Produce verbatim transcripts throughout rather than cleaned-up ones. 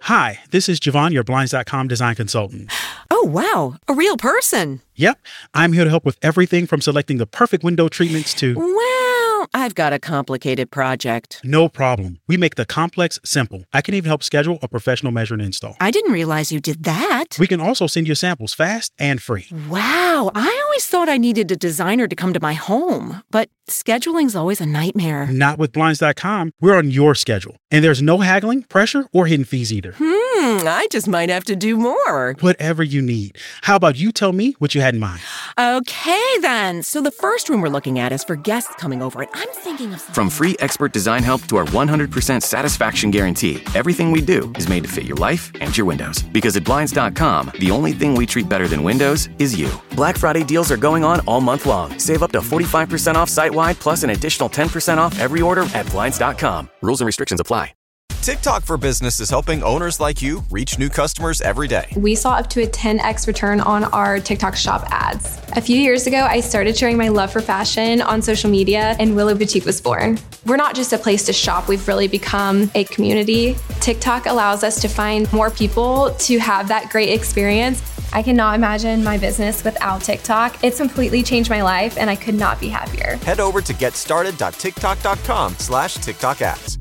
Hi, this is Javon, your Blinds dot com design consultant. Oh, wow. A real person. Yep. I'm here to help with everything from selecting the perfect window treatments to... Well, I've got a complicated project. No problem. We make the complex simple. I can even help schedule a professional measure and install. I didn't realize you did that. We can also send you samples fast and free. Wow. I always thought I needed a designer to come to my home, but scheduling's always a nightmare. Not with Blinds dot com. We're on your schedule. And there's no haggling, pressure, or hidden fees either. Hmm, I just might have to do more. Whatever you need. How about you tell me what you had in mind? Okay, then. So the first room we're looking at is for guests coming over, and I'm thinking of... From free expert design help to our one hundred percent satisfaction guarantee, everything we do is made to fit your life and your windows. Because at Blinds dot com, the only thing we treat better than windows is you. Black Friday deals are going on all month long. Save up to forty-five percent off site-wide, plus an additional ten percent off every order at Blinds dot com. Rules and restrictions apply. TikTok for Business is helping owners like you reach new customers every day. We saw up to a ten x return on our TikTok shop ads. A few years ago, I started sharing my love for fashion on social media, and Willow Boutique was born. We're not just a place to shop, we've really become a community. TikTok allows us to find more people to have that great experience. I cannot imagine my business without TikTok. It's completely changed my life, and I could not be happier. Head over to getstarted.tiktok.com slash TikTok ads.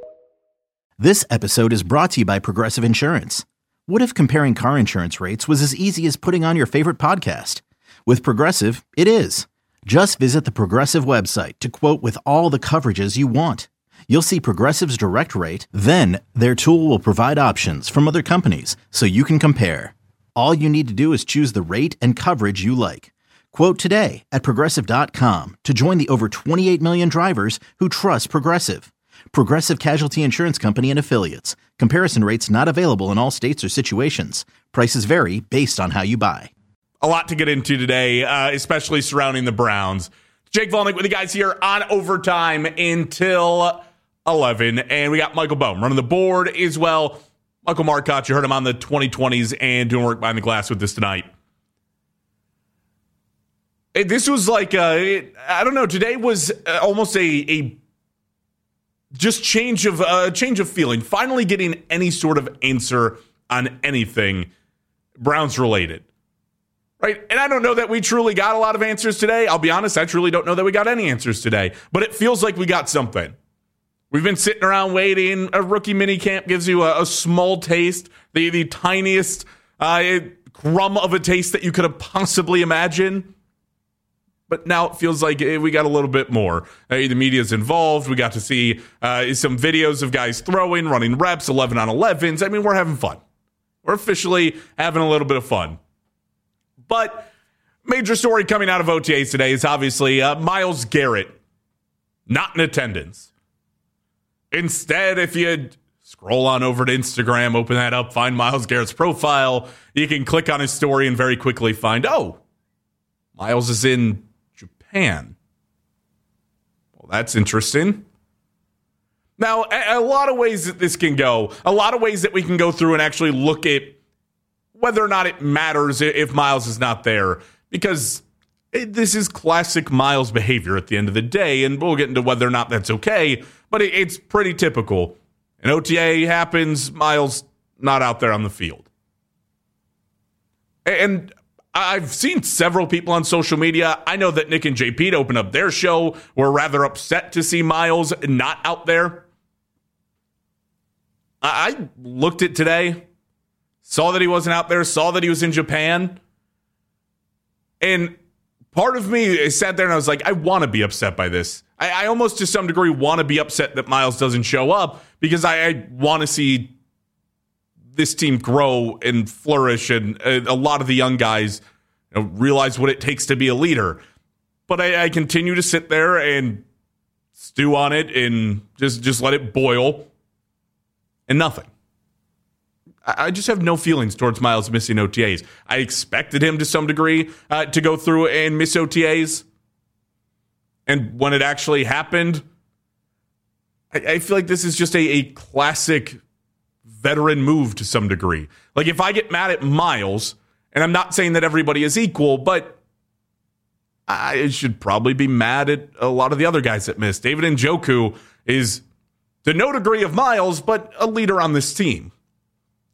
This episode is brought to you by Progressive Insurance. What if comparing car insurance rates was as easy as putting on your favorite podcast? With Progressive, it is. Just visit the Progressive website to quote with all the coverages you want. You'll see Progressive's direct rate, then their tool will provide options from other companies so you can compare. All you need to do is choose the rate and coverage you like. Quote today at Progressive dot com to join the over twenty-eight million drivers who trust Progressive. Progressive Casualty Insurance Company and Affiliates. Comparison rates not available in all states or situations. Prices vary based on how you buy. A lot to get into today, uh, especially surrounding the Browns. Jake Volnick with you guys here on Overtime until eleven. And we got Michael Bohm running the board as well. Michael Marcotte, you heard him on the twenty twenties and doing work behind the glass with us tonight. This was like, a, I don't know, today was almost a... a Just change of uh, change of feeling. Finally getting any sort of answer on anything Browns related. Right? And I don't know that we truly got a lot of answers today. I'll be honest, I truly don't know that we got any answers today. But it feels like we got something. We've been sitting around waiting. A rookie minicamp gives you a, a small taste, the, the tiniest uh, crumb of a taste that you could have possibly imagined. But now it feels like we got a little bit more. Uh, the media's involved. We got to see uh, some videos of guys throwing, running reps, eleven on elevens. I mean, we're having fun. We're officially having a little bit of fun. But major story coming out of O T As today is obviously uh, Myles Garrett not in attendance. Instead, if you scroll on over to Instagram, open that up, find Myles Garrett's profile, you can click on his story and very quickly find, oh, Myles is in Japan. Well, that's interesting. Now, a, a lot of ways that this can go, a lot of ways that we can go through and actually look at whether or not it matters if Myles is not there, because it, this is classic Myles behavior at the end of the day, and we'll get into whether or not that's okay, but it, it's pretty typical. An O T A happens, Myles not out there on the field. And I've seen several people on social media. I know that Nick and J P to open up their show were rather upset to see Myles not out there. I looked at today, saw that he wasn't out there, saw that he was in Japan. And part of me sat there and I was like, I want to be upset by this. I, I almost to some degree want to be upset that Myles doesn't show up because I, I want to see this team grow and flourish, and a lot of the young guys, you know, realize what it takes to be a leader. But I, I continue to sit there and stew on it and just, just let it boil, and nothing. I, I just have no feelings towards Myles missing O T As. I expected him to some degree uh, to go through and miss O T As. And when it actually happened, I, I feel like this is just a, a classic veteran move to some degree. Like, if I get mad at Myles, and I'm not saying that everybody is equal, but I should probably be mad at a lot of the other guys that missed. David Njoku is to no degree of Myles, but a leader on this team.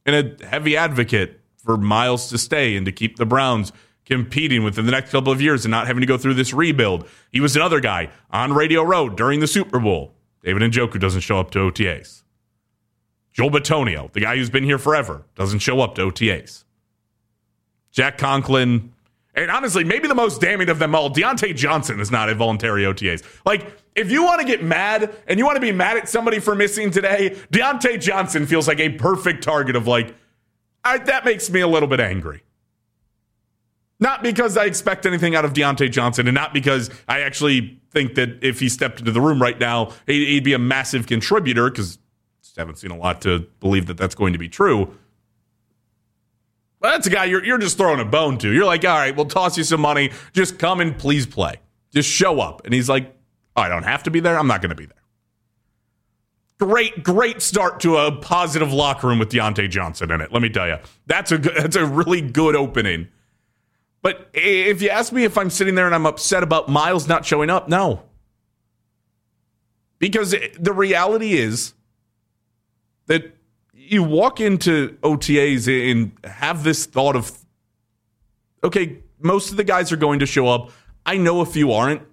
and a heavy advocate for Miles to stay and to keep the Browns competing within the next couple of years and not having to go through this rebuild. He was another guy on Radio Row during the Super Bowl. David Njoku doesn't show up to O T As. Joel Bitonio, the guy who's been here forever, doesn't show up to O T As. Jack Conklin, and honestly, maybe the most damning of them all, Deontay Johnson is not at voluntary O T As. Like, if you want to get mad and you want to be mad at somebody for missing today, Deontay Johnson feels like a perfect target of like, I, that makes me a little bit angry. Not because I expect anything out of Deontay Johnson, and not because I actually think that if he stepped into the room right now, he'd, he'd be a massive contributor, because I haven't seen a lot to believe that that's going to be true. But that's a guy you're, you're just throwing a bone to. You're like, all right, we'll toss you some money. Just come and please play. Just show up. And he's like, oh, I don't have to be there. I'm not going to be there. Great, great start to a positive locker room with Deontay Johnson in it. Let me tell you, that's a good, that's a really good opening. But if you ask me if I'm sitting there and I'm upset about Miles not showing up, no. Because the reality is that you walk into O T As and have this thought of, okay, most of the guys are going to show up. I know a few aren't.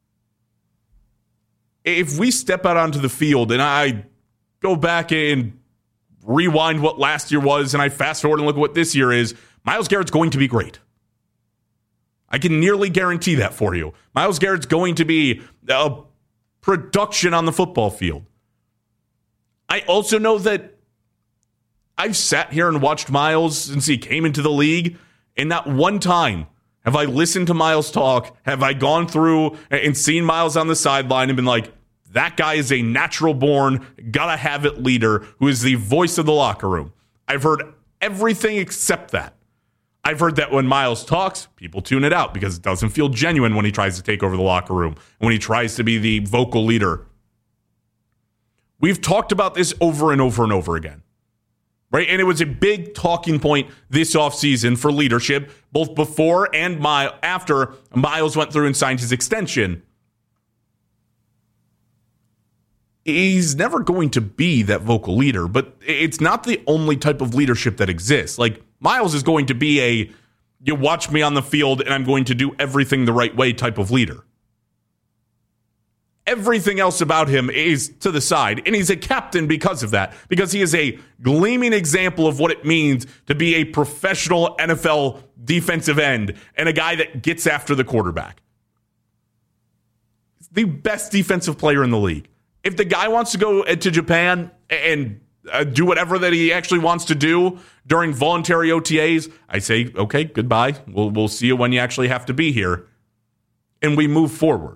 If we step out onto the field and I go back and rewind what last year was and I fast forward and look at what this year is, Myles Garrett's going to be great. I can nearly guarantee that for you. Myles Garrett's going to be a production on the football field. I also know that I've sat here and watched Myles since he came into the league, and not one time have I listened to Myles talk, have I gone through and seen Myles on the sideline and been like, that guy is a natural-born, gotta-have-it leader who is the voice of the locker room. I've heard everything except that. I've heard that when Myles talks, people tune it out because it doesn't feel genuine when he tries to take over the locker room, when he tries to be the vocal leader. We've talked about this over and over and over again, right? And it was a big talking point this offseason for leadership, both before and my, after Myles went through and signed his extension. He's never going to be that vocal leader, but it's not the only type of leadership that exists. Like, Myles is going to be a, you watch me on the field and I'm going to do everything the right way type of leader. Everything else about him is to the side, and he's a captain because of that, because he is a gleaming example of what it means to be a professional N F L defensive end and a guy that gets after the quarterback. He's the best defensive player in the league. If the guy wants to go to Japan and uh, do whatever that he actually wants to do during voluntary O T As, I say, okay, goodbye. We'll we'll see you when you actually have to be here. And we move forward.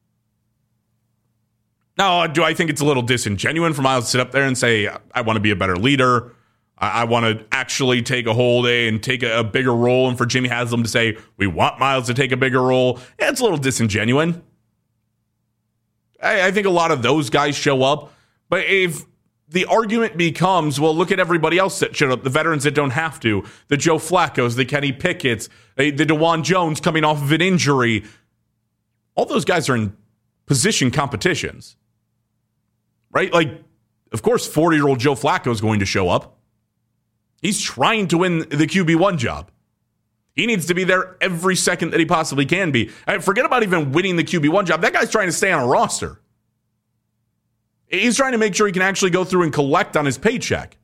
Now, do I think it's a little disingenuous for Myles to sit up there and say, I want to be a better leader. I, I want to actually take a hold and take a, a bigger role. And for Jimmy Haslam to say, we want Myles to take a bigger role. Yeah, it's a little disingenuous. I, I think a lot of those guys show up. But if the argument becomes, well, look at everybody else that showed up, the veterans that don't have to, the Joe Flacco's, the Kenny Pickett's, the DeJuan Jones coming off of an injury. All those guys are in position competitions. Right? Like, of course, forty-year-old Joe Flacco is going to show up. He's trying to win the Q B one job. He needs to be there every second that he possibly can be. I forget about even winning the Q B one job. That guy's trying to stay on a roster. He's trying to make sure he can actually go through and collect on his paycheck.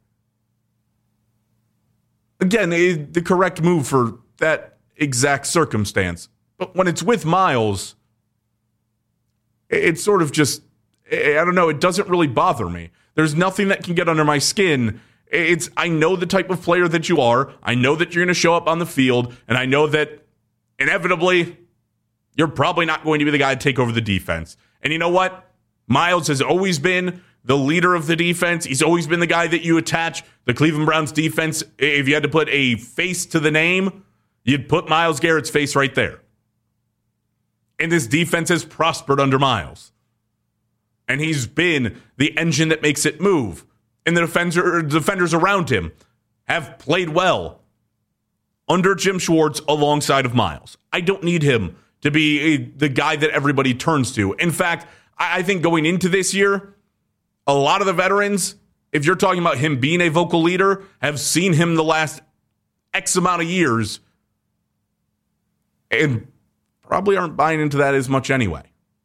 Again, the correct move for that exact circumstance. But when it's with Myles, it's sort of just, I don't know, it doesn't really bother me. There's nothing that can get under my skin. It's, I know the type of player that you are. I know that you're going to show up on the field, and I know that inevitably you're probably not going to be the guy to take over the defense. And you know what? Myles has always been the leader of the defense. He's always been the guy that you attach the Cleveland Browns defense. If you had to put a face to the name, you'd put Myles Garrett's face right there. And this defense has prospered under Myles. And he's been the engine that makes it move. And the defender, defenders around him have played well under Jim Schwartz alongside of Myles. I don't need him to be a, the guy that everybody turns to. In fact, I think going into this year, a lot of the veterans if you're talking about him being a vocal leader, have seen him the last X amount of years and probably aren't buying into that as much anyway.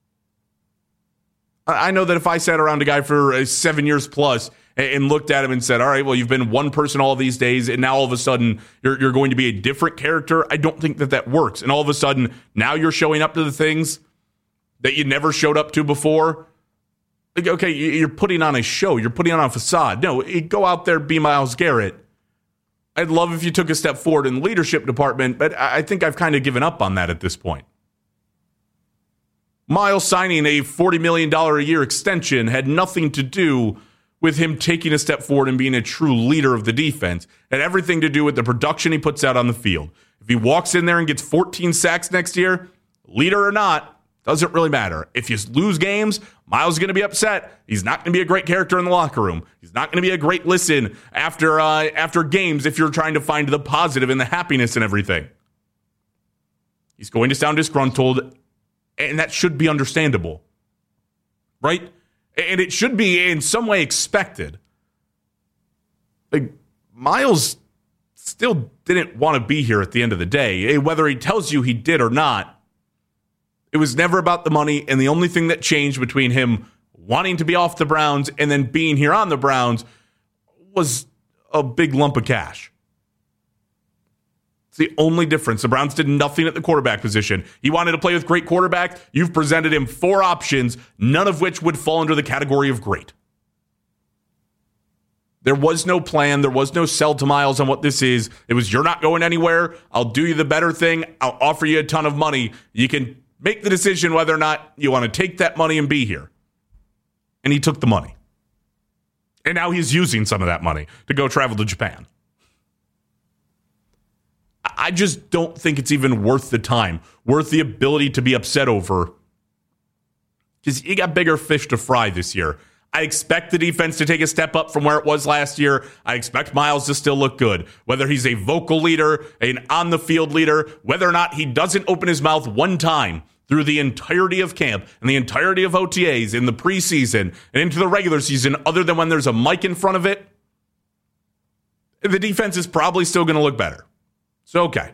I know that if I sat around a guy for seven years plus and looked at him and said, all right, well, you've been one person all these days, and now all of a sudden you're, you're going to be a different character, I don't think that that works. And all of a sudden, now you're showing up to the things that you never showed up to before. Like, okay, you're putting on a show. You're putting on a facade. No, go out there, be Myles Garrett. I'd love if you took a step forward in the leadership department, but I think I've kind of given up on that at this point. Myles signing a forty million dollars a year extension had nothing to do with him taking a step forward and being a true leader of the defense. It had everything to do with the production he puts out on the field. If he walks in there and gets fourteen sacks next year, leader or not, doesn't really matter. If you lose games, Myles is going to be upset. He's not going to be a great character in the locker room. He's not going to be a great listen after uh, after games if you're trying to find the positive and the happiness and everything. He's going to sound disgruntled, and that should be understandable, right? And it should be in some way expected. Like, Myles still didn't want to be here at the end of the day. Whether he tells you he did or not, it was never about the money, and the only thing that changed between him wanting to be off the Browns and then being here on the Browns was a big lump of cash. It's the only difference. The Browns did nothing at the quarterback position. He wanted to play with great quarterback. You've presented him four options, none of which would fall under the category of great. There was no plan. There was no sell to Myles on what this is. It was, you're not going anywhere. I'll do you the better thing. I'll offer you a ton of money. You can make the decision whether or not you want to take that money and be here. And he took the money. And now he's using some of that money to go travel to Japan. I just don't think it's even worth the time, worth the ability to be upset over. Because you got bigger fish to fry this year. I expect the defense to take a step up from where it was last year. I expect Myles to still look good. Whether he's a vocal leader, an on-the-field leader, whether or not he doesn't open his mouth one time through the entirety of camp and the entirety of O T As in the preseason and into the regular season, other than when there's a mic in front of it, the defense is probably still going to look better. So, okay.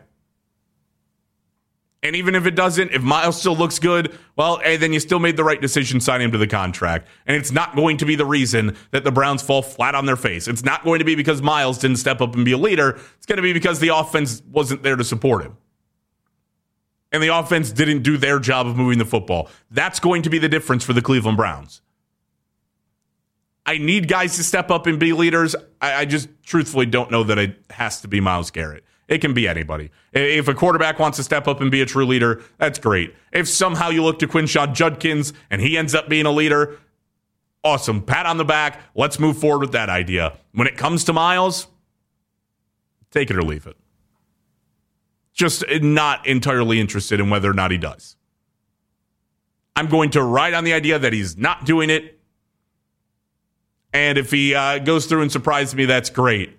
And even if it doesn't, if Myles still looks good, well, hey, then you still made the right decision signing him to the contract. And it's not going to be the reason that the Browns fall flat on their face. It's not going to be because Myles didn't step up and be a leader. It's going to be because the offense wasn't there to support him. And the offense didn't do their job of moving the football. That's going to be the difference for the Cleveland Browns. I need guys to step up and be leaders. I, I just truthfully don't know that it has to be Myles Garrett. It can be anybody. If a quarterback wants to step up and be a true leader, that's great. If somehow you look to Quinshon Judkins and he ends up being a leader, awesome. Pat on the back. Let's move forward with that idea. When it comes to Myles, take it or leave it. Just not entirely interested in whether or not he does. I'm going to ride on the idea that he's not doing it. And if he uh, goes through and surprises me, that's great.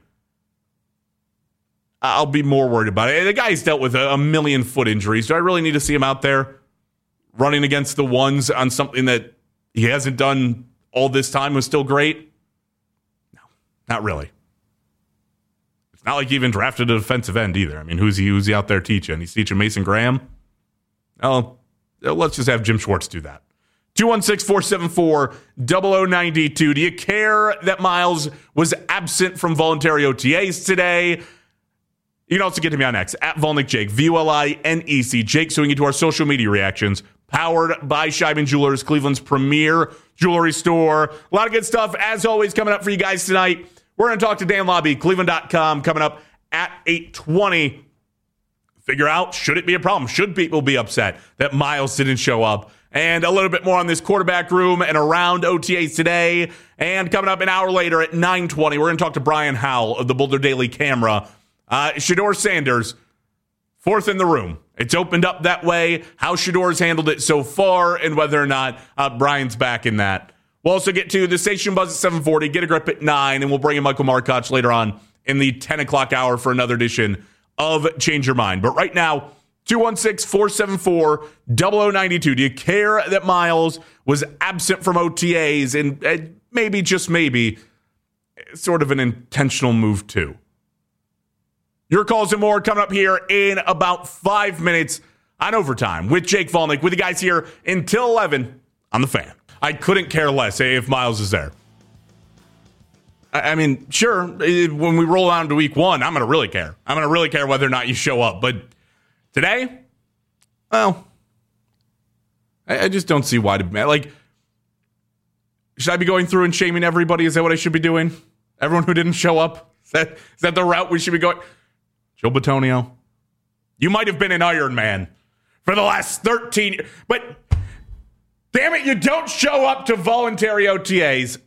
I'll be more worried about it. The guy's dealt with a million foot injuries. Do I really need to see him out there running against the ones on something that he hasn't done all this time was still great? No, not really. It's not like he even drafted a defensive end either. I mean, who's he, who's he out there teaching? He's teaching Mason Graham? Oh, let's just have Jim Schwartz do that. two one six, four seven four, zero zero nine two. Do you care that Myles was absent from voluntary O T As today? You can also get to me on X, at Volnick Jake, V U L I N E C. Jake, so we can get to our social media reactions, powered by Scheiben Jewelers, Cleveland's premier jewelry store. A lot of good stuff, as always, coming up for you guys tonight. We're going to talk to Dan Lobby, Cleveland dot com, coming up at eight twenty. Figure out, should it be a problem? Should people be upset that Myles didn't show up? And a little bit more on this quarterback room and around O T As today. And coming up an hour later at nine twenty, we're going to talk to Brian Howell of the Boulder Daily Camera. Uh, Shedeur Sanders, fourth in the room. It's opened up that way. How Shedor's handled it so far and whether or not uh, Brian's back in that. We'll also get to the Station Buzz at seven forty, Get a Grip at nine, and we'll bring in Michael Markoch later on in the ten o'clock hour for another edition of Change Your Mind. But right now, two one six, four seven four, zero zero nine two. Do you care that Myles was absent from O T As and uh, maybe, just maybe, sort of an intentional move too. Your calls and more coming up here in about five minutes on Overtime with Jake Volnick, with you guys here until eleven on The Fan. I couldn't care less if Miles is there. I mean, sure, when we roll on to week one, I'm going to really care. I'm going to really care whether or not you show up. But today, well, I just don't see why. To, like, should I be going through and shaming everybody? Is that what I should be doing? Everyone who didn't show up? Is that, is that the route we should be going? Joe Bitonio, you might have been an Iron Man for the last thirteen years, but damn it, you don't show up to voluntary O T As.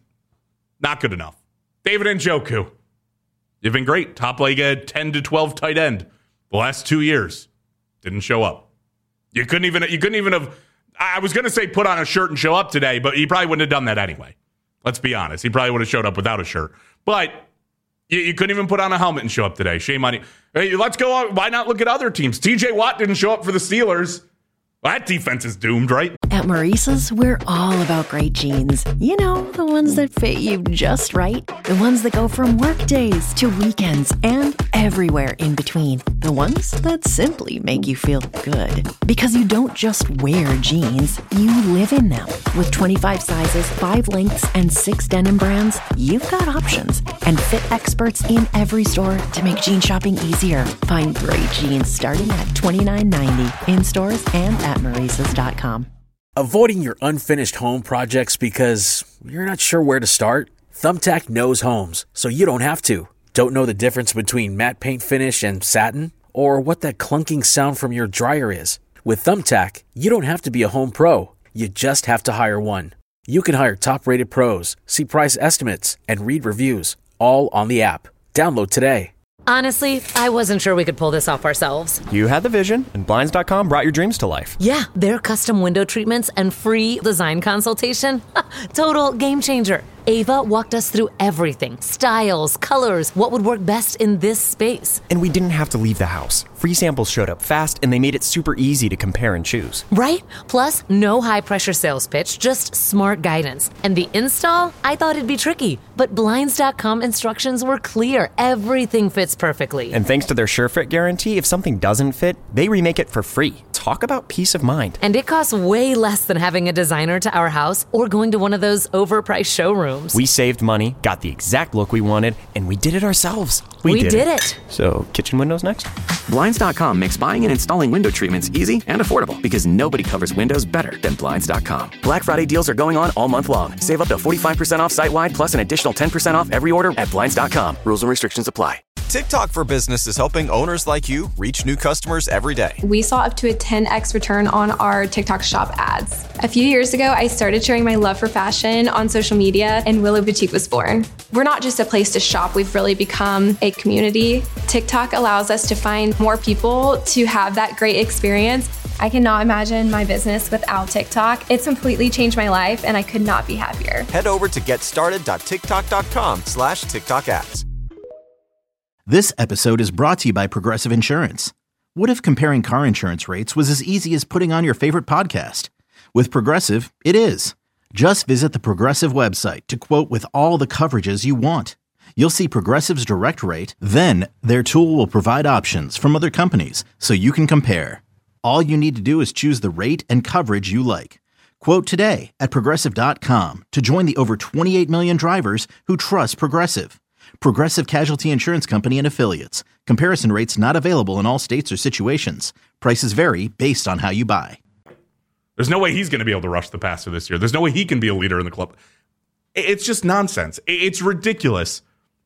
Not good enough. David Njoku, you've been great. Top like a ten to twelve tight end the last two years. Didn't show up. You couldn't even, you couldn't even have, I was going to say put on a shirt and show up today, but he probably wouldn't have done that anyway. Let's be honest. He probably would have showed up without a shirt. But you, you couldn't even put on a helmet and show up today. Shame on you. Hey, let's go. Why not look at other teams? T J Watt didn't show up for the Steelers. Well, that defense is doomed, right? At Maurice's, we're all about great jeans. You know, the ones that fit you just right. The ones that go from work days to weekends and everywhere in between. The ones that simply make you feel good. Because you don't just wear jeans, you live in them. With twenty-five sizes, five lengths, and six denim brands, you've got options. And fit experts in every store to make jean shopping easier. Find great jeans starting at twenty-nine ninety in stores and at Maurice's dot com. Avoiding your unfinished home projects because you're not sure where to start? Thumbtack knows homes, so you don't have to. Don't know the difference between matte paint finish and satin? Or what that clunking sound from your dryer is? With Thumbtack, you don't have to be a home pro. You just have to hire one. You can hire top-rated pros, see price estimates, and read reviews, all on the app. Download today. Honestly, I wasn't sure we could pull this off ourselves. You had the vision, and Blinds dot com brought your dreams to life. Yeah, their custom window treatments and free design consultation. Total game changer. Ava walked us through everything. Styles, colors, what would work best in this space. And we didn't have to leave the house. Free samples showed up fast, and they made it super easy to compare and choose. Right? Plus, no high-pressure sales pitch, just smart guidance. And the install? I thought it'd be tricky, but Blinds dot com instructions were clear. Everything fits perfectly. And thanks to their SureFit guarantee, if something doesn't fit, they remake it for free. Talk about peace of mind. And it costs way less than having a designer to our house or going to one of those overpriced showrooms. We saved money, got the exact look we wanted, and we did it ourselves. We, we did, did it. it. So, kitchen windows next? Blinds dot com makes buying and installing window treatments easy and affordable because nobody covers windows better than Blinds dot com. Black Friday deals are going on all month long. Save up to forty-five percent off site-wide plus an additional ten percent off every order at Blinds dot com. Rules and restrictions apply. TikTok for Business is helping owners like you reach new customers every day. We saw up to a ten x return on our TikTok shop ads. A few years ago, I started sharing my love for fashion on social media, and Willow Boutique was born. We're not just a place to shop, we've really become a community. TikTok allows us to find more people to have that great experience. I cannot imagine my business without TikTok. It's completely changed my life, and I could not be happier. Head over to getstarted.tiktok.com slash TikTok ads. This episode is brought to you by Progressive Insurance. What if comparing car insurance rates was as easy as putting on your favorite podcast? With Progressive, it is. Just visit the Progressive website to quote with all the coverages you want. You'll see Progressive's direct rate, then their tool will provide options from other companies so you can compare. All you need to do is choose the rate and coverage you like. Quote today at Progressive dot com to join the over twenty-eight million drivers who trust Progressive. Progressive Casualty Insurance Company and Affiliates. Comparison rates not available in all states or situations. Prices vary based on how you buy. There's no way he's going to be able to rush the passer this year. There's no way he can be a leader in the club. It's just nonsense. It's ridiculous.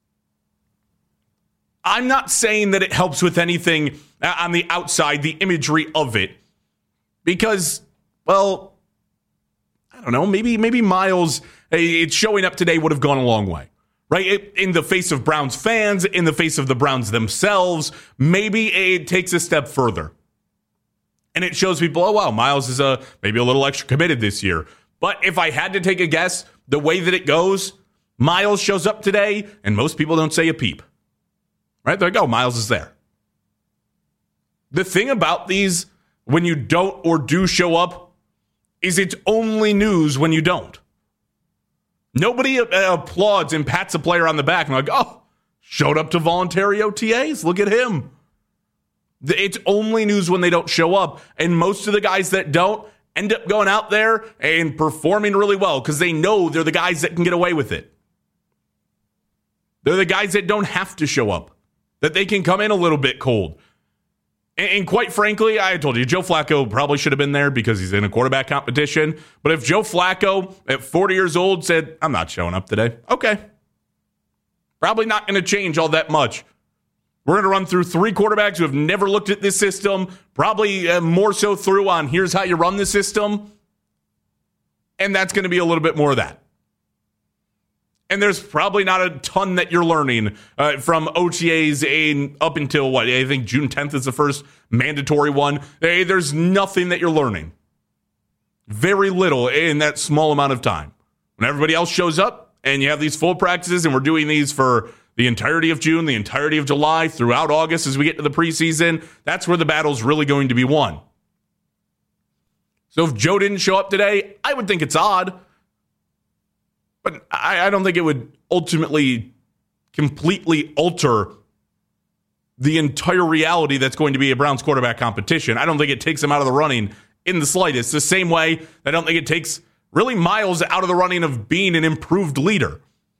I'm not saying that it helps with anything on the outside, the imagery of it. Because, well, I don't know, maybe maybe Miles, it's showing up today would have gone a long way. Right? In the face of Browns fans, in the face of the Browns themselves, maybe it takes a step further. And it shows people, oh, wow, Miles is a, maybe a little extra committed this year. But if I had to take a guess, the way that it goes, Miles shows up today, and most people don't say a peep. Right? They're like, oh, Miles is there. The thing about these, when you don't or do show up, is it's only news when you don't. Nobody uh, applauds and pats a player on the back and like, oh, showed up to voluntary O T As. Look at him. It's only news when they don't show up. And most of the guys that don't end up going out there and performing really well because they know they're the guys that can get away with it. They're the guys that don't have to show up, that they can come in a little bit cold. And, and quite frankly, I told you, Joe Flacco probably should have been there because he's in a quarterback competition. But if Joe Flacco at forty years old said, I'm not showing up today, okay. Probably not going to change all that much. We're going to run through three quarterbacks who have never looked at this system, probably uh, more so through on here's how you run the system. And that's going to be a little bit more of that. And there's probably not a ton that you're learning uh, from O T As in, up until, what, I think June tenth is the first mandatory one. Hey, there's nothing that you're learning. Very little in that small amount of time. When everybody else shows up and you have these full practices and we're doing these for the entirety of June, the entirety of July, throughout August as we get to the preseason, that's where the battle's really going to be won. So if Joe didn't show up today, I would think it's odd. But I, I don't think it would ultimately completely alter the entire reality that's going to be a Browns quarterback competition. I don't think it takes him out of the running in the slightest. The same way I don't think it takes really Miles out of the running of being an improved leader.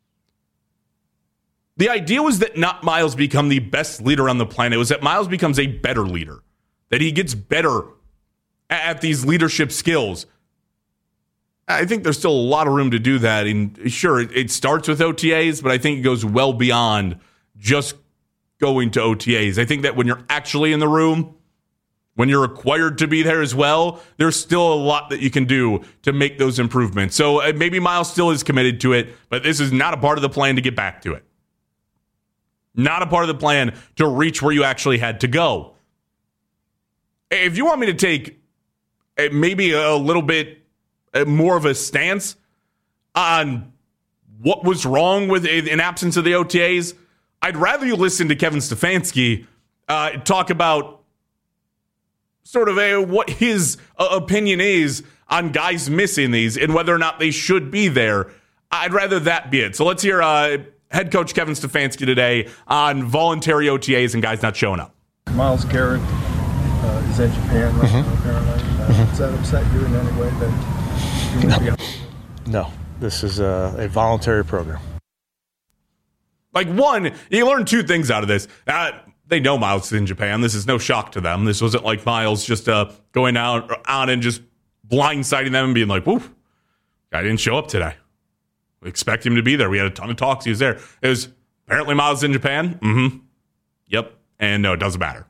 The idea was that not Miles become the best leader on the planet. It was that Miles becomes a better leader, that he gets better at these leadership skills. I think there's still a lot of room to do that. And sure, it starts with O T As, but I think it goes well beyond just going to O T As. I think that when you're actually in the room, when you're required to be there as well, there's still a lot that you can do to make those improvements. So maybe Miles still is committed to it, but this is not a part of the plan to get back to it. Not a part of the plan to reach where you actually had to go. If you want me to take maybe a little bit more of a stance on what was wrong with an absence of the O T As, I'd rather you listen to Kevin Stefanski uh, talk about sort of a, what his uh, opinion is on guys missing these and whether or not they should be there. I'd rather that be it. So let's hear uh, head coach Kevin Stefanski today on voluntary O T As and guys not showing up. Myles Garrett uh, is in Japan right mm-hmm. now, apparently. Uh, mm-hmm. Does that upset you in any way that you no. no, this is a, a voluntary program. Like, one, you learn two things out of this. Uh, they know Myles is in Japan. This is no shock to them. This wasn't like Myles just uh, going out on and just blindsiding them and being like, woof, guy didn't show up today. We expect him to be there. We had a ton of talks. He was there. It was apparently Myles in Japan. Mm-hmm. Yep. And no, it doesn't matter.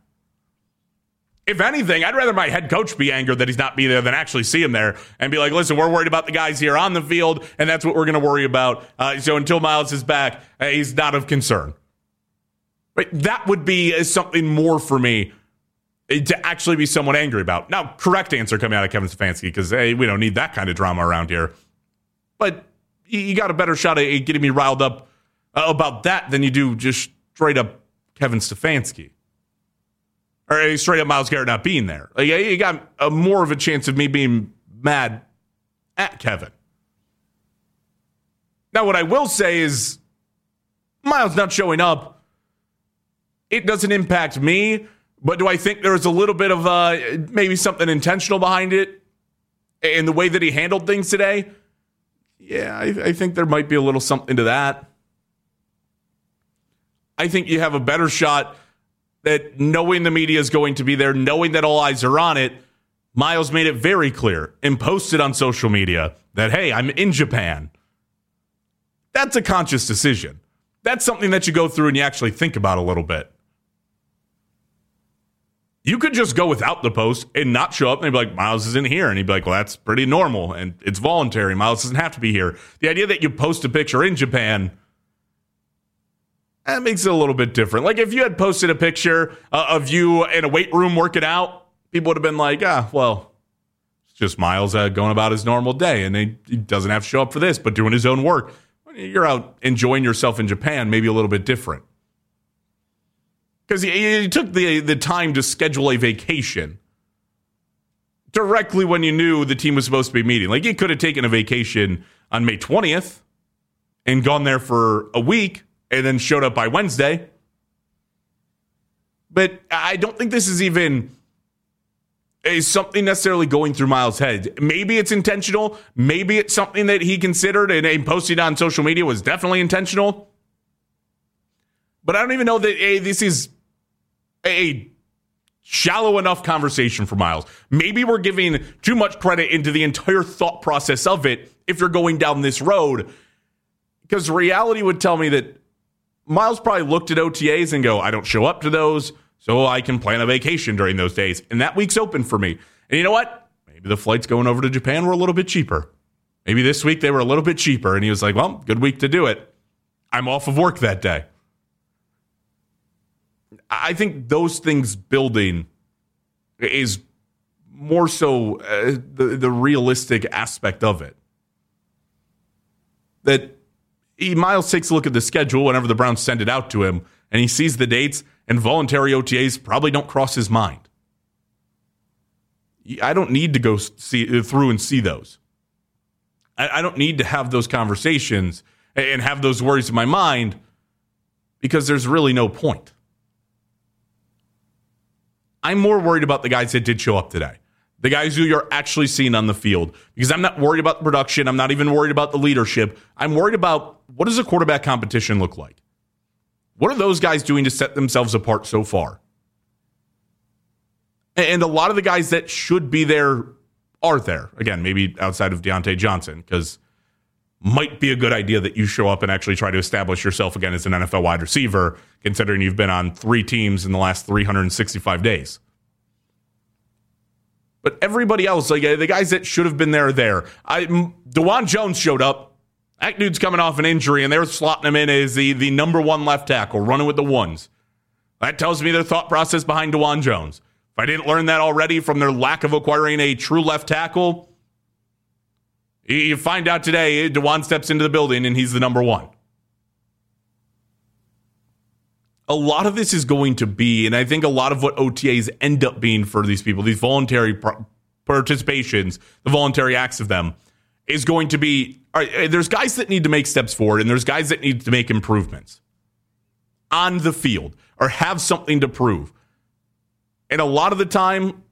If anything, I'd rather my head coach be angered that he's not be there than actually see him there and be like, listen, we're worried about the guys here on the field, and that's what we're going to worry about. Uh, so until Myles is back, uh, he's not of concern. Right? That would be uh, something more for me to actually be somewhat angry about. Now, correct answer coming out of Kevin Stefanski, because hey, we don't need that kind of drama around here. But you got a better shot at getting me riled up uh, about that than you do just straight up Kevin Stefanski. Or straight up Myles Garrett not being there. Like, you got a more of a chance of me being mad at Kevin. Now, what I will say is Myles not showing up, it doesn't impact me, but do I think there's a little bit of uh, maybe something intentional behind it in the way that he handled things today? Yeah, I, I think there might be a little something to that. I think you have a better shot that knowing the media is going to be there, knowing that all eyes are on it, Myles made it very clear and posted on social media that, hey, I'm in Japan. That's a conscious decision. That's something that you go through and you actually think about a little bit. You could just go without the post and not show up and be like, Myles isn't here. And he'd be like, well, that's pretty normal and it's voluntary. Myles doesn't have to be here. The idea that you post a picture in Japan, that makes it a little bit different. Like if you had posted a picture uh, of you in a weight room working out, people would have been like, ah, well, it's just Myles uh, going about his normal day and he, he doesn't have to show up for this, but doing his own work. You're out enjoying yourself in Japan, maybe a little bit different. Because he, he took the, the time to schedule a vacation directly when you knew the team was supposed to be meeting. Like he could have taken a vacation on May twentieth and gone there for a week and then showed up by Wednesday. But I don't think this is even is something necessarily going through Miles' head. Maybe it's intentional. Maybe it's something that he considered and, and posting on social media was definitely intentional. But I don't even know that hey, this is a shallow enough conversation for Miles. Maybe we're giving too much credit into the entire thought process of it if you're going down this road. Because reality would tell me that Miles probably looked at O T As and go, I don't show up to those, so I can plan a vacation during those days. And that week's open for me. And you know what? Maybe the flights going over to Japan were a little bit cheaper. Maybe this week they were a little bit cheaper. And he was like, well, good week to do it. I'm off of work that day. I think those things building is more so uh, the, the realistic aspect of it. That he, Miles takes a look at the schedule whenever the Browns send it out to him, and he sees the dates, and voluntary O T As probably don't cross his mind. I don't need to go see through and see those. I, I don't need to have those conversations and have those worries in my mind because there's really no point. I'm more worried about the guys that did show up today. The guys who you're actually seeing on the field. Because I'm not worried about the production. I'm not even worried about the leadership. I'm worried about what does a quarterback competition look like? What are those guys doing to set themselves apart so far? And a lot of the guys that should be there are there. Again, maybe outside of Deontay Johnson, because might be a good idea that you show up and actually try to establish yourself again as an N F L wide receiver, considering you've been on three teams in the last three hundred sixty-five days. But everybody else, like the guys that should have been there, are there. I, DeJuan Jones showed up. That dude's coming off an injury, and they're slotting him in as the, the number one left tackle, running with the ones. That tells me their thought process behind DeJuan Jones. If I didn't learn that already from their lack of acquiring a true left tackle, you find out today, DeJuan steps into the building, and he's the number one. A lot of this is going to be, and I think a lot of what O T As end up being for these people, these voluntary participations, the voluntary acts of them, is going to be, all right, there's guys that need to make steps forward, and there's guys that need to make improvements on the field or have something to prove. And a lot of the time,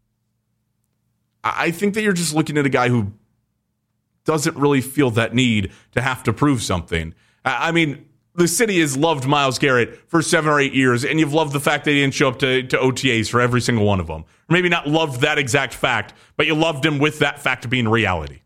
I think that you're just looking at a guy who doesn't really feel that need to have to prove something. I mean, the city has loved Myles Garrett for seven or eight years, and you've loved the fact that he didn't show up to, to O T As for every single one of them. Or maybe not loved that exact fact, but you loved him with that fact being reality.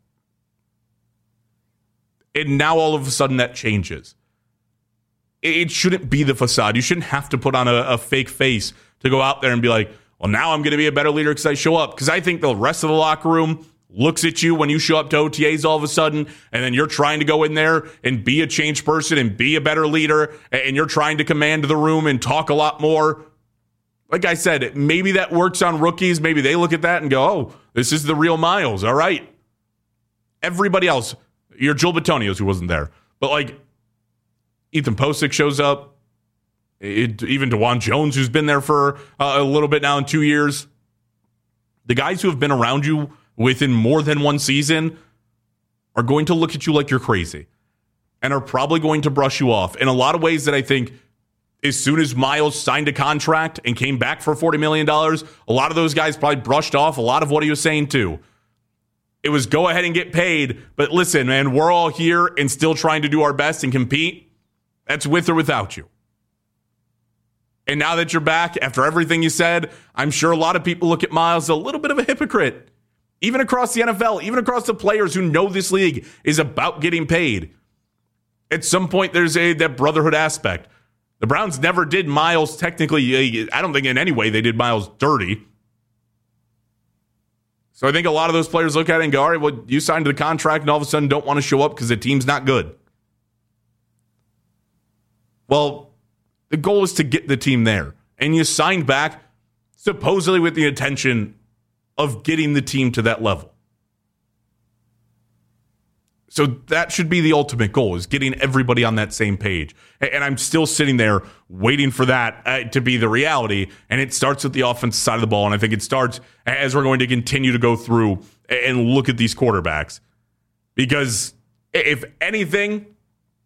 And now all of a sudden that changes. It shouldn't be the facade. You shouldn't have to put on a, a fake face to go out there and be like, well, now I'm going to be a better leader because I show up. Because I think the rest of the locker room looks at you when you show up to O T As all of a sudden, and then you're trying to go in there and be a changed person and be a better leader, and you're trying to command the room and talk a lot more. Like I said, maybe that works on rookies. Maybe they look at that and go, oh, this is the real Miles. All right. Everybody else, your Joel Bitonio's who wasn't there, but like Ethan Posick shows up, it, even DeJuan Jones, who's been there for uh, a little bit now in two years. The guys who have been around you within more than one season are going to look at you like you're crazy and are probably going to brush you off in a lot of ways that I think as soon as Miles signed a contract and came back for forty million dollars, a lot of those guys probably brushed off a lot of what he was saying too. It was go ahead and get paid, but listen, man, we're all here and still trying to do our best and compete. That's with or without you. And now that you're back, after everything you said, I'm sure a lot of people look at Miles as a little bit of a hypocrite. Even across the N F L, even across the players who know this league is about getting paid. At some point, there's a that brotherhood aspect. The Browns never did Miles technically, I don't think in any way they did Miles dirty. So I think a lot of those players look at it and go, all right, well, you signed the contract and all of a sudden don't want to show up because the team's not good. Well, the goal is to get the team there. And you signed back supposedly with the intention of getting the team to that level. So that should be the ultimate goal, is getting everybody on that same page. And I'm still sitting there waiting for that uh, to be the reality. And it starts with the offensive side of the ball. And I think it starts as we're going to continue to go through and look at these quarterbacks. Because if anything,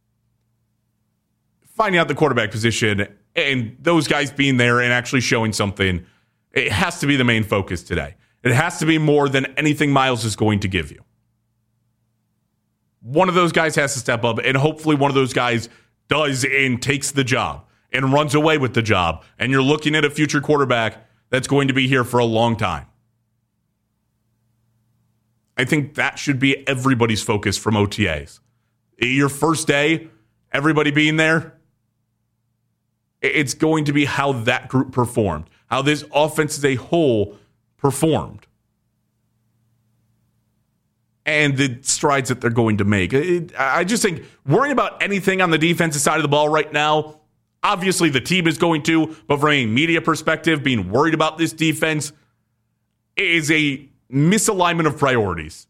finding out the quarterback position and those guys being there and actually showing something, it has to be the main focus today. It has to be more than anything Miles is going to give you. One of those guys has to step up, and hopefully one of those guys does and takes the job and runs away with the job, and you're looking at a future quarterback that's going to be here for a long time. I think that should be everybody's focus from O T As. Your first day, everybody being there, it's going to be how that group performed, how this offense as a whole performed, and the strides that they're going to make. I just think worrying about anything on the defensive side of the ball right now, obviously the team is going to, but from a media perspective, being worried about this defense is a misalignment of priorities.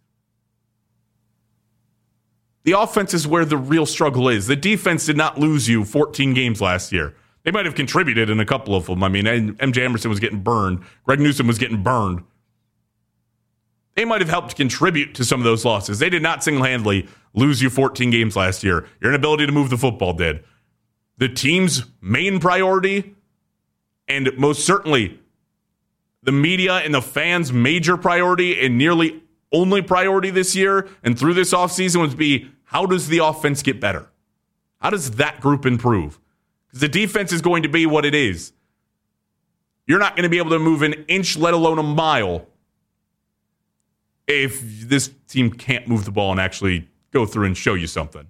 The offense is where the real struggle is. The defense did not lose you fourteen games last year. They might have contributed in a couple of them. I mean, M J Emerson was getting burned. Greg Newsome was getting burned. They might have helped contribute to some of those losses. They did not single-handedly lose you fourteen games last year. Your inability to move the football did. The team's main priority, and most certainly the media and the fans' major priority and nearly only priority this year and through this offseason would be, how does the offense get better? How does that group improve? Because the defense is going to be what it is. You're not going to be able to move an inch, let alone a mile, if this team can't move the ball and actually go through and show you something.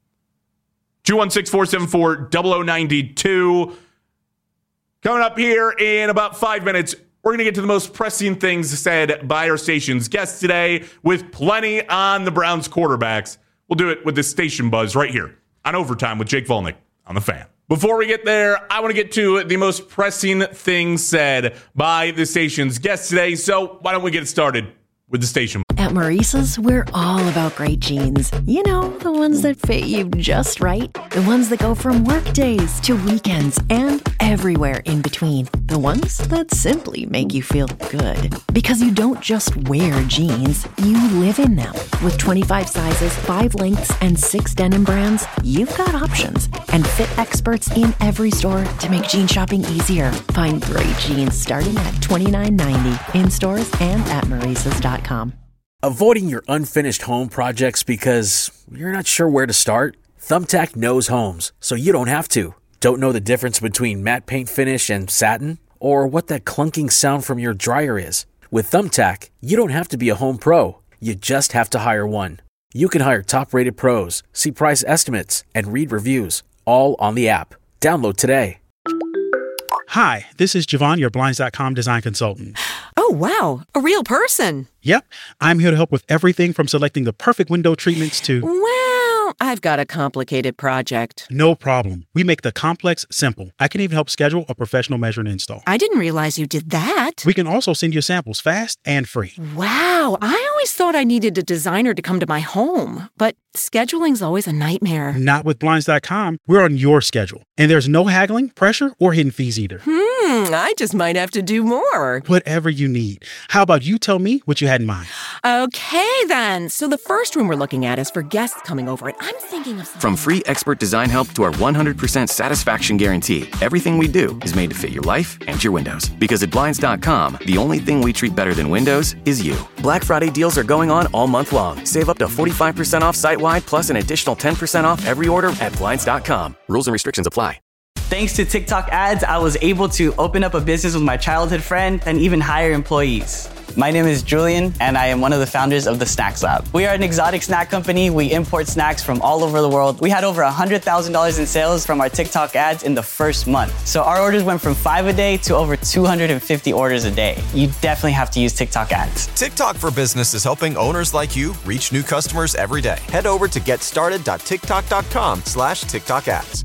two one six, four seven four, zero zero nine two. Coming up here in about five minutes, we're going to get to the most pressing things said by our station's guests today, with plenty on the Browns quarterbacks. We'll do it with the station buzz right here on Overtime with Jake Volnick on The Fan. Before we get there, I want to get to the most pressing things said by the station's guests today. So why don't we get started with the station? At Maurice's, we're all about great jeans. You know, the ones that fit you just right. The ones that go from work days to weekends and everywhere in between. The ones that simply make you feel good. Because you don't just wear jeans, you live in them. With twenty-five sizes, five lengths, and six denim brands, you've got options. And fit experts in every store to make jean shopping easier. Find great jeans starting at twenty-nine ninety in stores and at Maurices dot com. Avoiding your unfinished home projects because you're not sure where to start? Thumbtack knows homes, so you don't have to. Don't know the difference between matte paint finish and satin? Or what that clunking sound from your dryer is? With Thumbtack, you don't have to be a home pro. You just have to hire one. You can hire top-rated pros, see price estimates, and read reviews, all on the app. Download today. Hi, this is Javon, your Blinds dot com design consultant. Oh, wow. A real person. Yep. I'm here to help with everything from selecting the perfect window treatments to... Well, I've got a complicated project. No problem. We make the complex simple. I can even help schedule a professional measure and install. I didn't realize you did that. We can also send you samples fast and free. Wow. I always thought I needed a designer to come to my home, but scheduling's always a nightmare. Not with Blinds dot com. We're on your schedule. And there's no haggling, pressure, or hidden fees either. Hmm, I just might have to do more. Whatever you need. How about you tell me what you had in mind? Okay, then. So the first room we're looking at is for guests coming over, and I'm thinking of something. From free expert design help to our one hundred percent satisfaction guarantee, everything we do is made to fit your life and your windows. Because at Blinds dot com, the only thing we treat better than windows is you. Black Friday deals are going on all month long. Save up to forty-five percent off site-wide, plus an additional ten percent off every order at Blinds dot com. Rules and restrictions apply. Thanks to TikTok ads, I was able to open up a business with my childhood friend and even hire employees. My name is Julian, and I am one of the founders of the Snacks Lab. We are an exotic snack company. We import snacks from all over the world. We had over one hundred thousand dollars in sales from our TikTok ads in the first month. So our orders went from five a day to over two hundred fifty orders a day. You definitely have to use TikTok ads. TikTok for Business is helping owners like you reach new customers every day. Head over to getstarted.tiktok.com slash TikTok ads.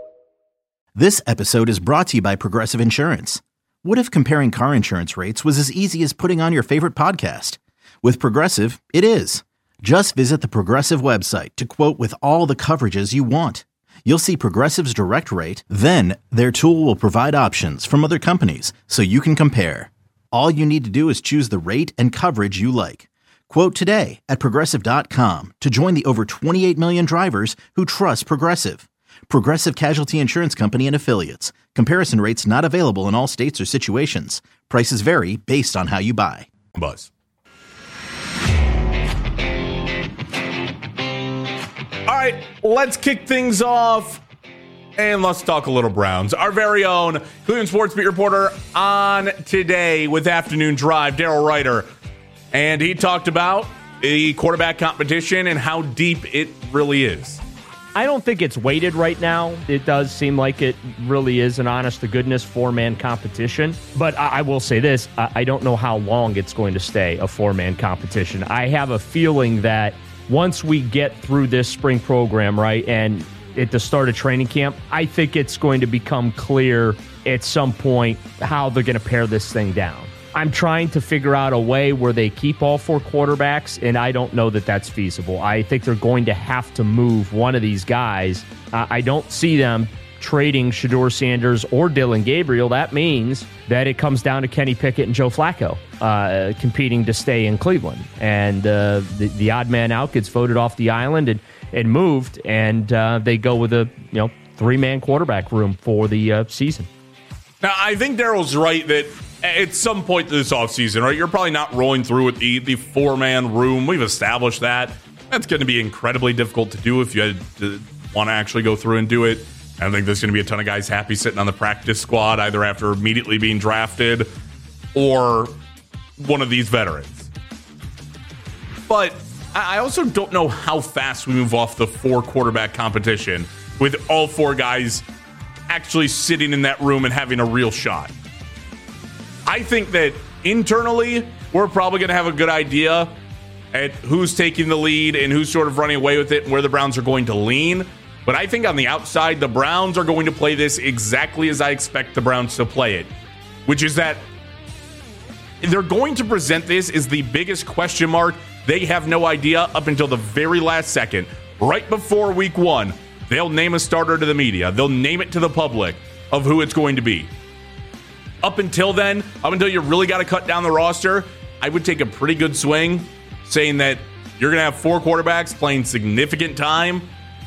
This episode is brought to you by Progressive Insurance. What if comparing car insurance rates was as easy as putting on your favorite podcast? With Progressive, it is. Just visit the Progressive website to quote with all the coverages you want. You'll see Progressive's direct rate, then their tool will provide options from other companies so you can compare. All you need to do is choose the rate and coverage you like. Quote today at Progressive dot com to join the over twenty-eight million drivers who trust Progressive. Progressive Casualty Insurance Company and Affiliates. Comparison rates not available in all states or situations. Prices vary based on how you buy. Buzz. All right, let's kick things off and let's talk a little Browns. Our very own Cleveland Sports Beat reporter on today with Afternoon Drive, Daryl Ryder. And he talked about the quarterback competition and how deep it really is. I don't think it's weighted right now. It does seem like it really is an honest-to-goodness four-man competition. But I, I will say this, I, I don't know how long it's going to stay a four-man competition. I have a feeling that once we get through this spring program, right, and at the start of training camp, I think it's going to become clear at some point how they're going to pare this thing down. I'm trying to figure out a way where they keep all four quarterbacks, and I don't know that that's feasible. I think they're going to have to move one of these guys. Uh, I don't see them trading Shedeur Sanders or Dillon Gabriel. That means that it comes down to Kenny Pickett and Joe Flacco uh, competing to stay in Cleveland. And uh, the, the odd man out gets voted off the island and, and moved, and uh, they go with a you know three-man quarterback room for the uh, season. Now, I think Daryl's right that at some point this offseason, right, you're probably not rolling through with the, the four-man room. We've established that. That's going to be incredibly difficult to do if you had to want to actually go through and do it. I don't think there's going to be a ton of guys happy sitting on the practice squad, either after immediately being drafted or one of these veterans. But I also don't know how fast we move off the four-quarterback competition with all four guys actually sitting in that room and having a real shot. I think that internally, we're probably going to have a good idea at who's taking the lead and who's sort of running away with it and where the Browns are going to lean. But I think on the outside, the Browns are going to play this exactly as I expect the Browns to play it, which is that they're going to present this as the biggest question mark. They have no idea up until the very last second. Right before week one, they'll name a starter to the media. They'll name it to the public of who it's going to be. Up until then, up until you really got to cut down the roster, I would take a pretty good swing saying that you're going to have four quarterbacks playing significant time,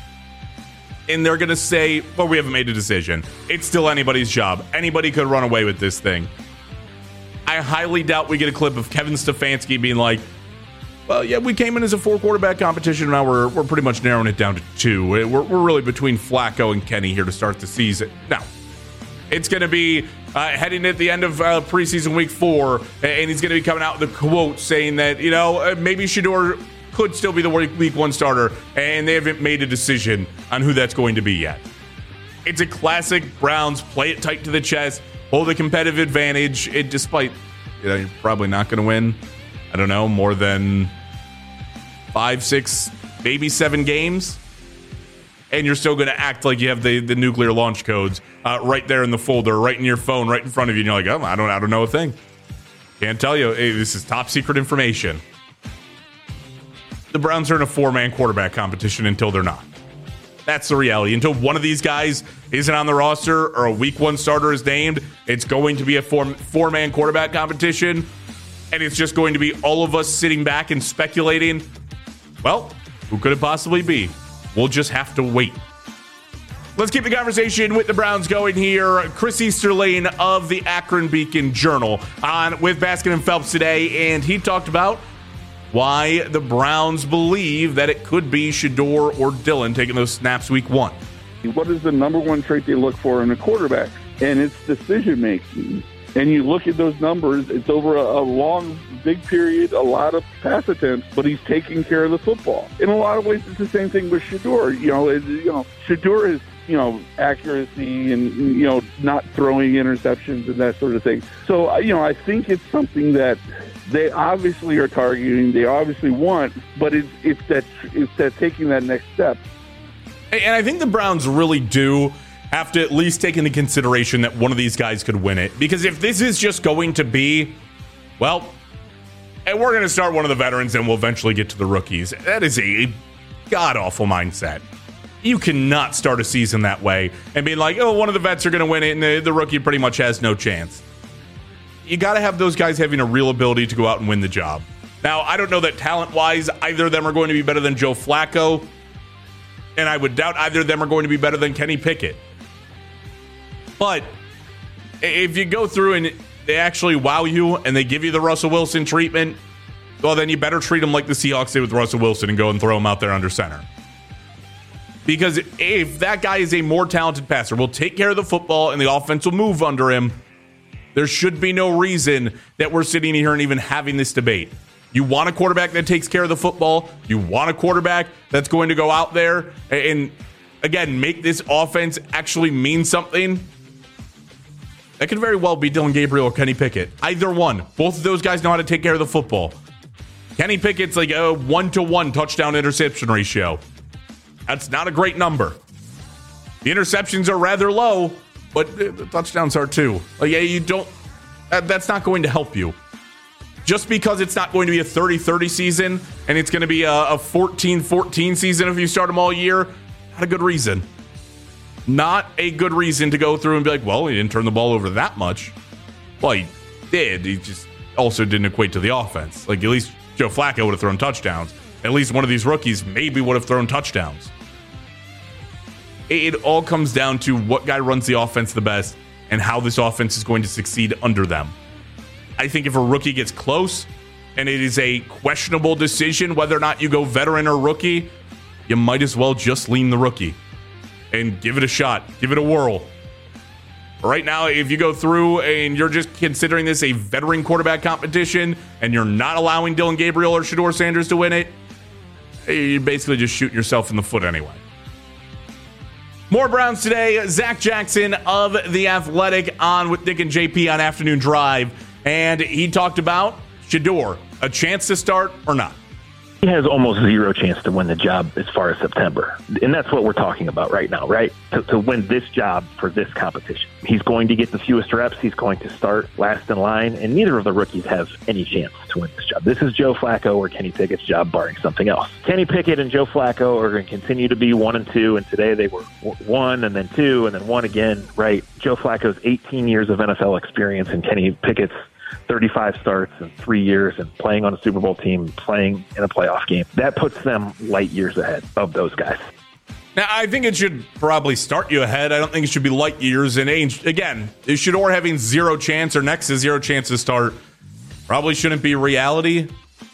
and they're going to say, well, we haven't made a decision. It's still anybody's job. Anybody could run away with this thing. I highly doubt we get a clip of Kevin Stefanski being like, well, yeah, we came in as a four-quarterback competition, and now we're, we're pretty much narrowing it down to two. We're, we're really between Flacco and Kenny here to start the season. No. It's going to be uh, heading at the end of uh, preseason week four, and he's going to be coming out with a quote saying that, you know, uh, maybe Shedeur could still be the week one starter, and they haven't made a decision on who that's going to be yet. It's a classic Browns, play it tight to the chest, hold a competitive advantage, it, despite, you know, you're probably not going to win, I don't know, more than five, six, maybe seven games. And you're still going to act like you have the, the nuclear launch codes uh, right there in the folder, right in your phone, right in front of you. And you're like, oh, I don't, I don't know a thing. Can't tell you. Hey, this is top secret information. The Browns are in a four-man quarterback competition until they're not. That's the reality. Until one of these guys isn't on the roster or a week one starter is named, it's going to be a four, four-man quarterback competition. And it's just going to be all of us sitting back and speculating, well, who could it possibly be? We'll just have to wait. Let's keep the conversation with the Browns going here. Chris Easterling of the Akron Beacon Journal on with Baskin and Phelps today, and he talked about why the Browns believe that it could be Shedeur or Dillon taking those snaps week one. What is the number one trait they look for in a quarterback? And it's decision-making. And you look at those numbers, it's over a, a long, big period, a lot of pass attempts, but he's taking care of the football. In a lot of ways, it's the same thing with Shedeur. You know, it, you know, Shedeur is, you know, accuracy and, you know, not throwing interceptions and that sort of thing. So, you know, I think it's something that they obviously are targeting, they obviously want, but it's, it's that it's that taking that next step. And I think the Browns really do have to at least take into consideration that one of these guys could win it. Because if this is just going to be, well, and we're going to start one of the veterans and we'll eventually get to the rookies, that is a god-awful mindset. You cannot start a season that way and be like, oh, one of the vets are going to win it and the, the rookie pretty much has no chance. You got to have those guys having a real ability to go out and win the job. Now, I don't know that talent-wise either of them are going to be better than Joe Flacco. And I would doubt either of them are going to be better than Kenny Pickett. But if you go through and they actually wow you and they give you the Russell Wilson treatment, well, then you better treat them like the Seahawks did with Russell Wilson and go and throw him out there under center. Because if that guy is a more talented passer, will take care of the football and the offense will move under him, there should be no reason that we're sitting here and even having this debate. You want a quarterback that takes care of the football. You want a quarterback that's going to go out there and, again, make this offense actually mean something. That could very well be Dillon Gabriel or Kenny Pickett. Either one. Both of those guys know how to take care of the football. Kenny Pickett's like a one-to-one touchdown interception ratio. That's not a great number. The interceptions are rather low, but the touchdowns are too. Like, yeah, you don't. That, that's not going to help you. Just because it's not going to be a thirty thirty season and it's going to be a fourteen fourteen season if you start them all year, not a good reason. Not a good reason to go through and be like, well, he didn't turn the ball over that much. Well, he did. He just also didn't equate to the offense. Like, at least Joe Flacco would have thrown touchdowns. At least one of these rookies maybe would have thrown touchdowns. It all comes down to what guy runs the offense the best and how this offense is going to succeed under them. I think if a rookie gets close and it is a questionable decision whether or not you go veteran or rookie, you might as well just lean the rookie and give it a shot. Give it a whirl. Right now, if you go through and you're just considering this a veteran quarterback competition and you're not allowing Dillon Gabriel or Shedeur Sanders to win it, you're basically just shooting yourself in the foot anyway. More Browns today. Zach Jackson of The Athletic on with Nick and J P on Afternoon Drive. And he talked about Shedeur, a chance to start or not. He has almost zero chance to win the job as far as September. And that's what we're talking about right now, right? To, to win this job for this competition. He's going to get the fewest reps. He's going to start last in line. And neither of the rookies have any chance to win this job. This is Joe Flacco or Kenny Pickett's job, barring something else. Kenny Pickett and Joe Flacco are going to continue to be one and two. And today they were one and then two and then one again, right? Joe Flacco's eighteen years of N F L experience and Kenny Pickett's thirty-five starts in three years and playing on a Super Bowl team, playing in a playoff game. That puts them light years ahead of those guys. Now, I think it should probably start you ahead. I don't think it should be light years in age. Again, is Shedeur having zero chance or next to zero chance to start probably shouldn't be reality.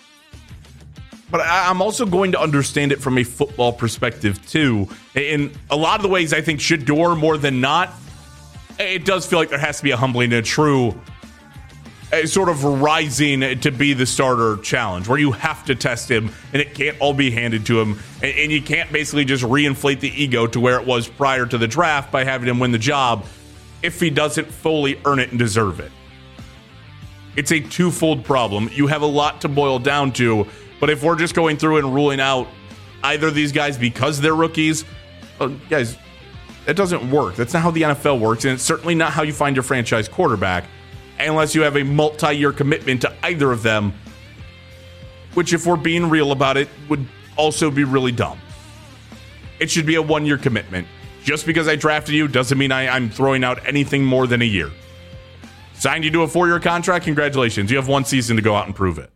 But I'm also going to understand it from a football perspective, too. In a lot of the ways, I think Shedeur, more than not, it does feel like there has to be a humbling and a true a sort of rising to be the starter challenge where you have to test him and it can't all be handed to him. And, and you can't basically just reinflate the ego to where it was prior to the draft by having him win the job if he doesn't fully earn it and deserve it. It's a twofold problem. You have a lot to boil down to, but if we're just going through and ruling out either of these guys because they're rookies, well, guys, that doesn't work. That's not how the N F L works, and it's certainly not how you find your franchise quarterback. Unless you have a multi-year commitment to either of them, which, if we're being real about it, would also be really dumb. It should be a one-year commitment. Just because I drafted you doesn't mean I, I'm throwing out anything more than a year. Signed you to a four-year contract? Congratulations. You have one season to go out and prove it.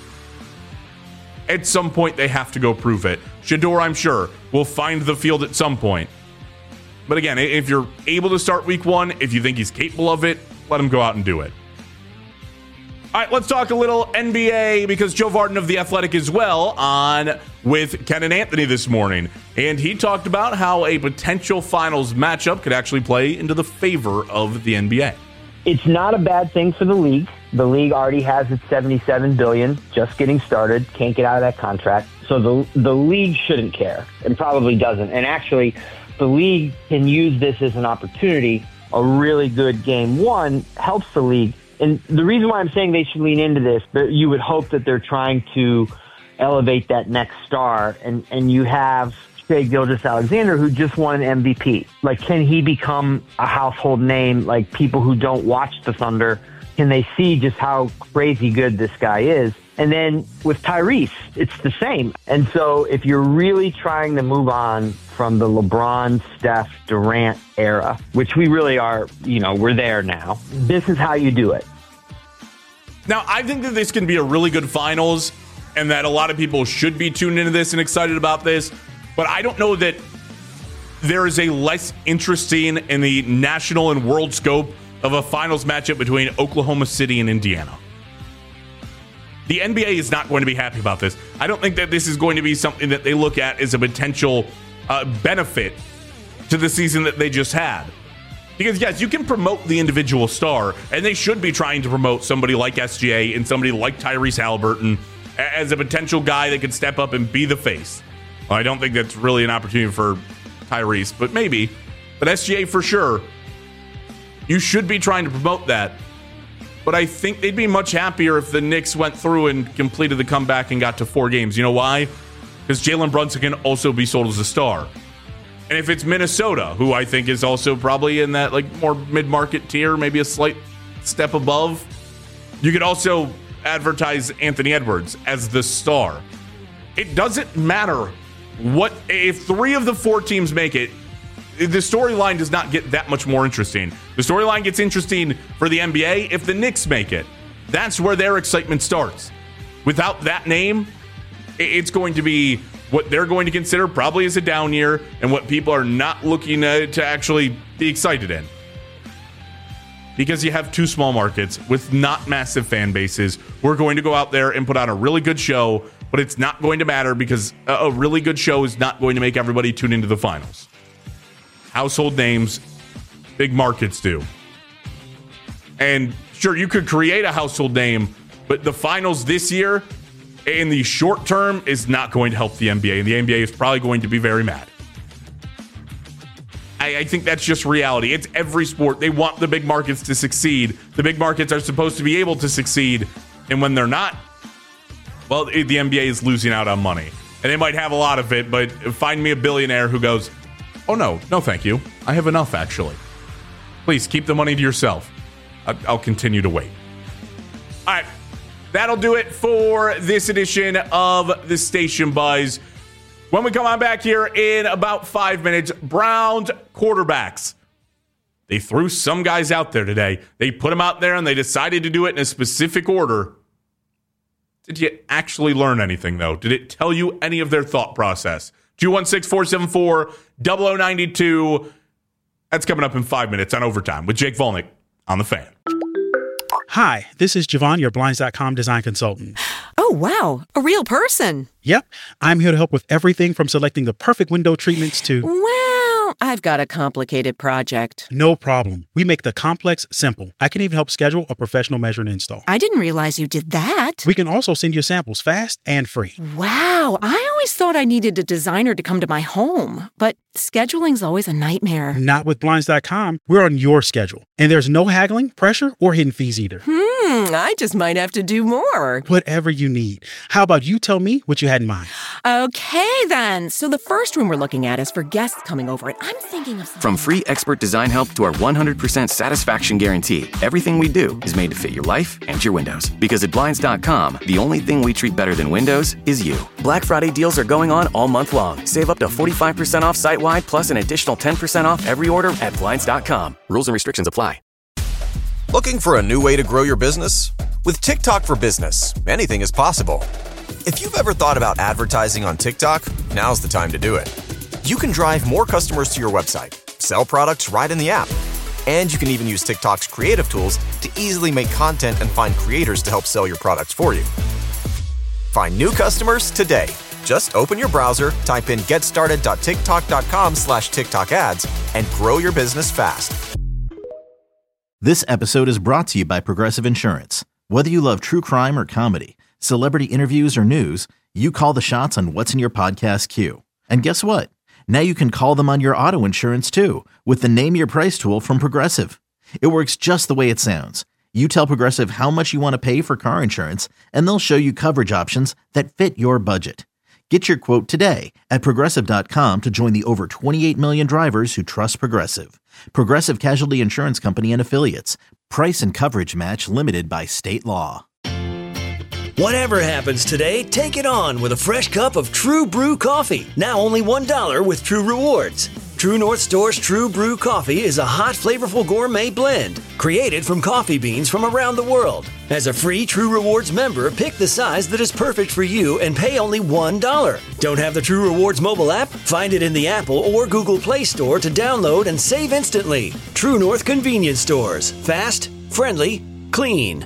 At some point, they have to go prove it. Shedeur, I'm sure, will find the field at some point. But again, if you're able to start week one, if you think he's capable of it, let him go out and do it. All right, let's talk a little N B A because Joe Vardon of The Athletic as well on with Ken and Anthony this morning. And he talked about how a potential finals matchup could actually play into the favor of the N B A. It's not a bad thing for the league. The league already has its seventy-seven billion dollars just getting started, can't get out of that contract. So the the league shouldn't care and probably doesn't. And actually, the league can use this as an opportunity. A really good game one helps the league. And the reason why I'm saying they should lean into this, you would hope that they're trying to elevate that next star. And, and you have Shai Gilgeous-Alexander, who just won an M V P. Like, can he become a household name? Like, people who don't watch the Thunder, can they see just how crazy good this guy is? And then with Tyrese, it's the same. And so if you're really trying to move on from the LeBron, Steph, Durant era, which we really are, you know, we're there now, this is how you do it. Now, I think that this can be a really good finals and that a lot of people should be tuned into this and excited about this. But I don't know that there is a less interesting in the national and world scope of a finals matchup between Oklahoma City and Indiana. The N B A is not going to be happy about this. I don't think that this is going to be something that they look at as a potential uh, benefit to the season that they just had. Because, yes, you can promote the individual star, and they should be trying to promote somebody like S G A and somebody like Tyrese Halliburton as a potential guy that could step up and be the face. Well, I don't think that's really an opportunity for Tyrese, but maybe. But S G A for sure. You should be trying to promote that. But I think they'd be much happier if the Knicks went through and completed the comeback and got to four games. You know why? Because Jalen Brunson can also be sold as a star. And if it's Minnesota, who I think is also probably in that like more mid-market tier, maybe a slight step above, you could also advertise Anthony Edwards as the star. It doesn't matter what, if three of the four teams make it, the storyline does not get that much more interesting. The storyline gets interesting for the N B A if the Knicks make it. That's where their excitement starts. Without that name, it's going to be what they're going to consider probably as a down year and what people are not looking to, to actually be excited in. Because you have two small markets with not massive fan bases who are going to go out there and put on a really good show, but it's not going to matter because a really good show is not going to make everybody tune into the finals. Household names, big markets do. And sure, you could create a household name, but the finals this year, in the short term, is not going to help the N B A, and the N B A is probably going to be very mad. I, I think that's just reality. It's every sport. They want the big markets to succeed. The big markets are supposed to be able to succeed, and when they're not, well, the N B A is losing out on money. And they might have a lot of it, but find me a billionaire who goes, oh, no, no, thank you. I have enough, actually. Please keep the money to yourself. I'll continue to wait. All right. That'll do it for this edition of the Station Buzz. When we come on back here in about five minutes, Browns quarterbacks. They threw some guys out there today. They put them out there and they decided to do it in a specific order. Did you actually learn anything, though? Did it tell you any of their thought process? two one six, four seven four, zero zero nine two. That's coming up in five minutes on Overtime with Jake Volnick on The Fan. Hi, this is Javon, your Blinds dot com design consultant. Oh, wow. A real person. Yep. I'm here to help with everything from selecting the perfect window treatments to... Well, I've got a complicated project. No problem. We make the complex simple. I can even help schedule a professional measure and install. I didn't realize you did that. We can also send you samples fast and free. Wow. I always thought I needed a designer to come to my home, but scheduling's always a nightmare. Not with Blinds dot com. We're on your schedule. And there's no haggling, pressure, or hidden fees either. Hmm, I just might have to do more. Whatever you need. How about you tell me what you had in mind? Okay, then. So the first room we're looking at is for guests coming over, and I'm thinking of... From free expert design help to our one hundred percent satisfaction guarantee, everything we do is made to fit your life and your windows. Because at Blinds dot com, the only thing we treat better than windows is you. Black Friday deals are going on all month long. Save up to forty-five percent off site-wide, plus an additional ten percent off every order at Blinds dot com. Rules and restrictions apply. Looking for a new way to grow your business? With TikTok for Business, anything is possible. If you've ever thought about advertising on TikTok, now's the time to do it. You can drive more customers to your website, sell products right in the app, and you can even use TikTok's creative tools to easily make content and find creators to help sell your products for you. Find new customers today. Just open your browser, type in getstarted.tiktok.com slash TikTok ads, and grow your business fast. This episode is brought to you by Progressive Insurance. Whether you love true crime or comedy, celebrity interviews or news, you call the shots on what's in your podcast queue. And guess what? Now you can call them on your auto insurance too with the Name Your Price tool from Progressive. It works just the way it sounds. You tell Progressive how much you want to pay for car insurance, and they'll show you coverage options that fit your budget. Get your quote today at Progressive dot com to join the over twenty-eight million drivers who trust Progressive. Progressive Casualty Insurance Company and Affiliates. Price and coverage match limited by state law. Whatever happens today, take it on with a fresh cup of True Brew coffee. Now only one dollar with True Rewards. True North Store's True Brew Coffee is a hot, flavorful gourmet blend created from coffee beans from around the world. As a free True Rewards member, pick the size that is perfect for you and pay only one dollar. Don't have the True Rewards mobile app? Find it in the Apple or Google Play Store to download and save instantly. True North Convenience Stores. Fast, friendly, clean.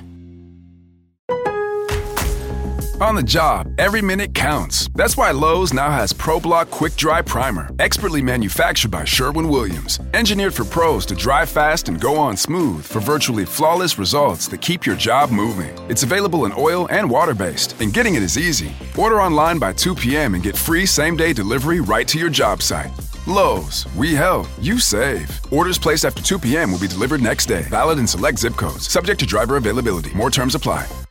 On the job, every minute counts. That's why Lowe's now has ProBlock Quick Dry Primer, expertly manufactured by Sherwin-Williams. Engineered for pros to dry fast and go on smooth for virtually flawless results that keep your job moving. It's available in oil and water-based, and getting it is easy. Order online by two p.m. and get free same-day delivery right to your job site. Lowe's, we help, you save. Orders placed after two p.m. will be delivered next day. Valid in select zip codes. Subject to driver availability. More terms apply.